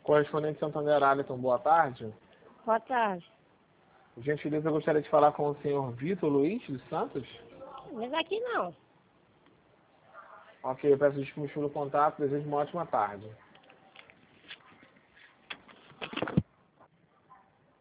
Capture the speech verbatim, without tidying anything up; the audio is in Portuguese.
Correspondente Santander Alisson, boa tarde. Boa tarde. Por gentileza, eu gostaria de falar com o senhor Vitor Luiz dos Santos. Mas aqui não. Ok, eu peço desculpas pelo contato, desejo uma ótima tarde.